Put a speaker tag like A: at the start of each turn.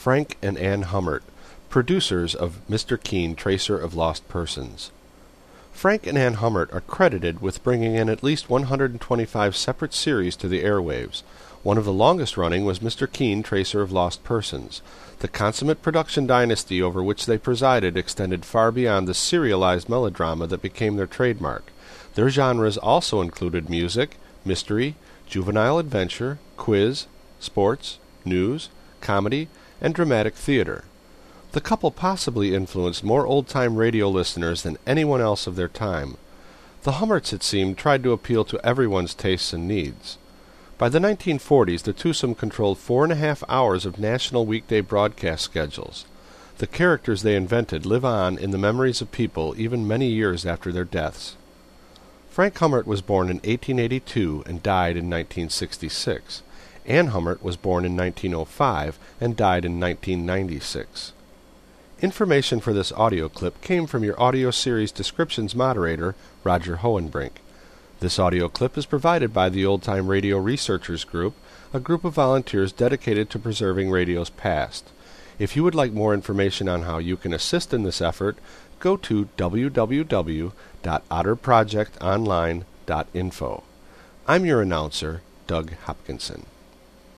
A: Frank and Ann Hummert, producers of Mr. Keen, Tracer of Lost Persons. Frank and Ann Hummert are credited with bringing in at least 125 separate series to the airwaves. One of the longest running was Mr. Keen, Tracer of Lost Persons. The consummate production dynasty over which they presided extended far beyond the serialized melodrama that became their trademark. Their genres also included music, mystery, juvenile adventure, quiz, sports, news, comedy, and dramatic theater. The couple possibly influenced more old-time radio listeners than anyone else of their time. The Hummerts, it seemed, tried to appeal to everyone's tastes and needs. By the 1940s, the twosome controlled 4.5 hours of national weekday broadcast schedules. The characters they invented live on in the memories of people even many years after their deaths. Frank Hummert was born in 1882 and died in 1966. Ann Hummert was born in 1905 and died in 1996. Information for this audio clip came from your audio series descriptions moderator, Roger Hohenbrink. This audio clip is provided by the Old Time Radio Researchers Group, a group of volunteers dedicated to preserving radio's past. If you would like more information on how you can assist in this effort, go to www.otterprojectonline.info. I'm your announcer, Doug Hopkinson.